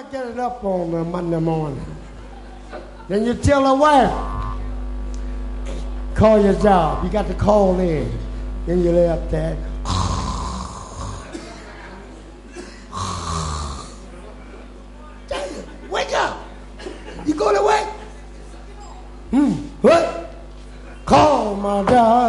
get it up on Monday morning. Then you tell the wife, call your job. You got to call in. Then you lay up there. Wake up. You go to work? What? Call my job.